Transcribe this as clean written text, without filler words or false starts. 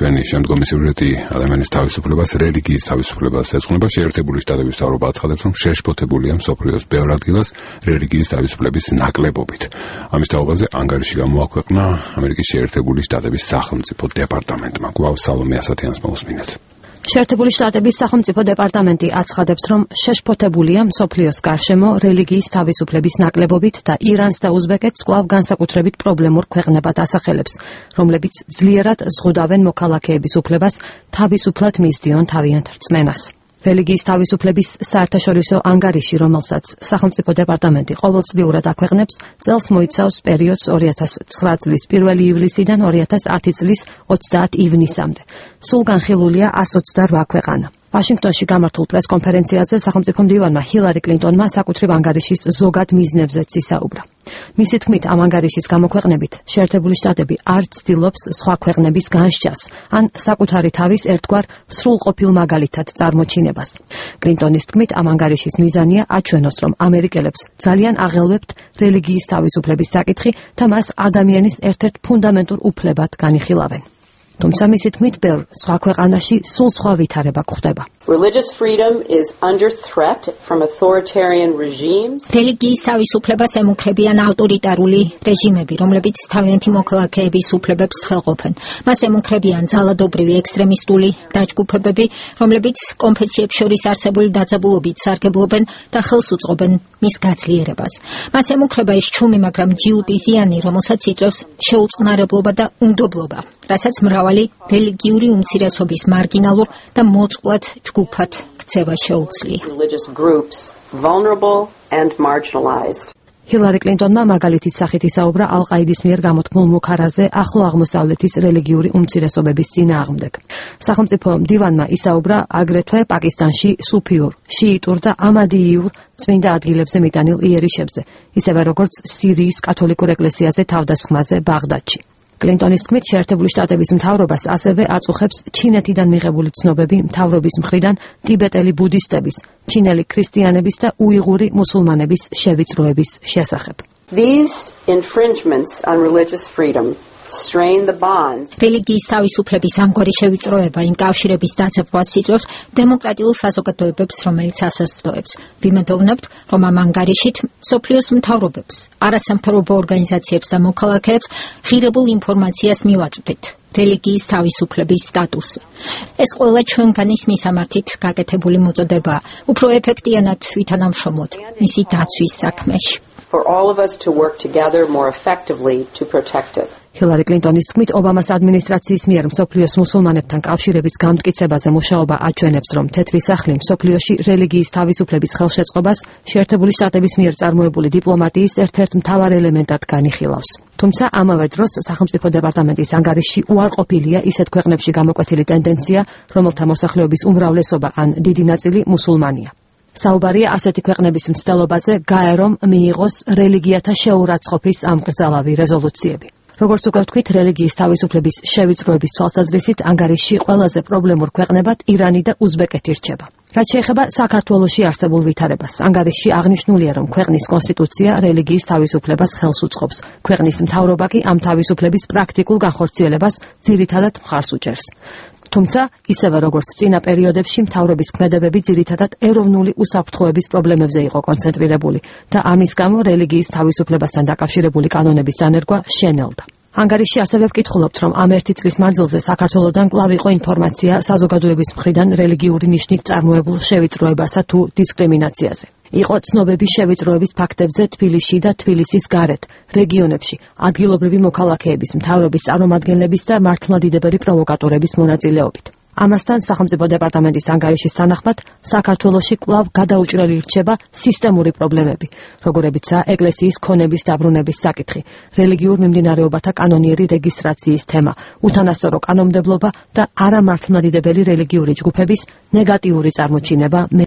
ჩვენი შემდგომი სიუჟეტი ადამიანის თავისუფლებას, რელიგიის თავისუფლებას ეძღვნება. შეერთებული შტატების მთავრობა აცხადებს, რომ შეშფოთებულია მსოფლიოს ბევრ ადგილას რელიგიის თავისუფლების ნაკლებობით. ამის თაობაზე ანგარიში გამოაქვეყნა ამერიკის შეერთებული შტატების სახელმწიფო დეპარტამენტმა. გვაქვს სალომე ასათიანს მოусმინეთ. შეერთებული შტატების სახელმწიფო დეპარტამენტი აცხადებს, რომ შეშფოთებულია მსოფლიოს გარშემო რელიგიის თავისუფლების ნაკლებობით და ირანს და უზბეკეთს კვლავ განსაკუთრებით პრობლემურ ქვეყნებად ასახელებს, რომლებიც ძლიერად ზღუდავენ მოქალაქეების უფლებას თავისუფლად მისდიონ თავიანთ რწმენას. რელიგიის თავისუფლების საერთაშორისო ანგარიში, რომელსაც სახელმწიფო დეპარტამენტი ყოველწლიურად აქვეყნებს, წელს მოიცავს პერიოდს 2009 წლის 1 ივლისიდან 2010 წლის 30 ივნისამდე. სულ განხილულია 128 ქვეყანა. ვაშინგტონში გამართულ პრესკონფერენციაზე სახელმწიფო მდივანმა ჰილარი კლინტონმა საკუთრივ ანგარიშის ზოგად მიზნებზეც ისაუბრა. მისი თქმით, ამ ანგარიშის გამოქვეყნებით შეერთებული შტატები არ ცდილობს სხვა ქვეყნების განსჯას ან საკუთარი თავის ერთგვარ სრულყოფილ მაგალითად წარმოჩინებას. კლინტონის თქმით, ამ ანგარიშის მიზანია აჩვენოს, რომ ამერიკელებს ძალიან აღელვებთ რელიგიის თავისუფლების საკითხი და მას ადამიანის ერთ-ერთ ფუნდამენტურ უფლებად განიხილავენ. თუმცა მისი თქმით, ბევრ სხვა ქვეყანაში სულ სხვა ვითარება გვხდება. Religious freedom is under threat from authoritarian regimes. რელიგიის თავისუფლებას ემუქრებიან ავტორიტარული რეჟიმები, რომლებიც თავიანთი მოქალაქეების უფლებებს ხელყოფენ. მას ემუქრებიან ძალადობრივი ექსტრემისტული დაჯგუფებები, რომლებიც კონფესიებს შორის არსებული დაძაბულობით სარგებლობენ და ხელს უწყობენ მის გაძლიერებას. მას ემუქრება ის ჩუმი, მაგრამ ჯიუტი ზიანი, რომელსაც იწვევს შეუწყნარებლობა და უნდობლობა, რასაც მრავალი რელიგიური უმცირესობის მარგინალურ და მოწყვლად ჯგუფად ქცევა შეუძლია. ჰილარი კლინტონმა მაგალითის სახით ისაუბრა ალ-ყაიდის მიერ გამოთქმულ მუქარაზე ახლო აღმოსავლეთის რელიგიური უმცირესობების წინააღმდეგ. სახელმწიფო მდივანმა ისაუბრა აგრეთვე პაკისტანში სუფიურ, შიიტურ და ამადიიურ წმინდა ადგილებზე მიტანილ იერიშებზე, ისევე როგორც სირიის კათოლიკურ ეკლესიაზე თავდასხმაზე ბაღდადში. კლინტონის თქმით, შეერთებული შტატების მთავრობას ასევე აწუხებს ჩინეთიდან მიღებული ცნობები მთავრობის მხრიდან ტიბეტელი ბუდისტების, ჩინელი ქრისტიანების და უიღური მუსულმანების შევიწროების შესახებ. These infringements on religious freedom strain the bonds. რელიგიის თავისუფლების ამგვარი შევიწროება იმ კავშირების დაძაბვას იწვევს დემოკრატიულ საზოგადოებებს, რომელიც ასაცდოებს. ვიმედოვნებთ, რომ ამ ანგარიშით მსოფლიოს მთავრობებს, არასამთავრობო ორგანიზაციებს და მოქალაქეებს ღირებულ ინფორმაციას მივაწვდით რელიგიის თავისუფლების სტატუსზე. ეს ყველა ჩვენგანის მისამართით გაკეთებული მოწოდებაა, უფრო ეფექტიანად ვითანამშრომლოთ მისი დაცვის საქმეში. For all of us to work together more effectively to protect it. ჰილარი კლინტონის თქმით, ობამას ადმინისტრაციის მიერ მსოფლიოს მუსულმანებთან კავშირების გამტკიცებაზე მუშაობა აჩვენებს, რომ თეთრი სახლი მსოფლიოში რელიგიის თავისუფლების ხელშეწყობას შეერთებული შტატების მიერ წარმოებული დიპლომატიის ერთ-ერთ მთავარ ელემენტად განიხილავს. თუმცა ამავე დროს სახელმწიფო დეპარტამენტის ანგარიში უარყოფილია ისეთ ქვეყნებში გამოკვეთილი ტენდენცია, რომელთა მოსახლეობის უმრავლესობა ან დიდი ნაწილი მუსულმანია. საუბარია ასეთი ქვეყნების მცდელობაზე გაერომ მიიღოს რელიგიათა შეურაცხყოფის ამკრძალავი რეზოლუციები. როგორც უკვე ვთქვით, რელიგიის თავისუფლების შევიწროების თვალსაზრისით ანგარიში ყველაზე პრობლემურ ქვეყნებად ირანი და უზბეკეთი რჩება. რაც შეეხება საქართველოში არსებულ ვითარებას, ანგარიში აღნიშნულია, რომ ქვეყნის კონსტიტუცია რელიგიის თავისუფლებას ხელს უწყობს. ქვეყნის მთავრობა კი ამ თავისუფლების პრაქტიკულ განხორციელებას ძირითადად მხარს უჭერს. თუმცა, ისევე როგორც წინა პერიოდებში, მთავრობის ქმედებები ძირითადად ეროვნული უსაფრთხოების პრობლემებზე იყო კონცენტრირებული და ამის გამო რელიგიის თავისუფლებასთან დაკავშირებული კანონების დანერგვა შენელდა. ანგარიში ასევე ვკითხულობთ, რომ ამ ერთი წლის მანძილზე საქართველოდან კვლავ იყო ინფორმაცია საზოგადოების მხრიდან რელიგიური ნიშნით წარმოებულ შევიწროებასა თუ დისკრიმინაციაზე. იყო ცნობები შევიწროების ფაქტებზე თბილისში და თბილისის გარეთ, რეგიონებში, ადგილობრივი მოქალაქეების, მთავრობის წარმომადგენლების და მართლმადიდებელი პროვოკატორების მონაწილეობით. ამასთან სახელმწიფო დეპარტამენტის ანგარიშის თანახმად საქართველოში კვლავ გადაუჭრელი რჩება სისტემური პრობლემები, როგორებიცაა ეკლესიის ქონების დაბრუნების საკითხი, რელიგიურ მიმდინარეობათა კანონიერი რეგისტრაციის თემა, უთანასწორო კანონმდებლობა და არამართლმადიდებელი რელიგიური ჯგუფების ნეგატიური წარმოჩინება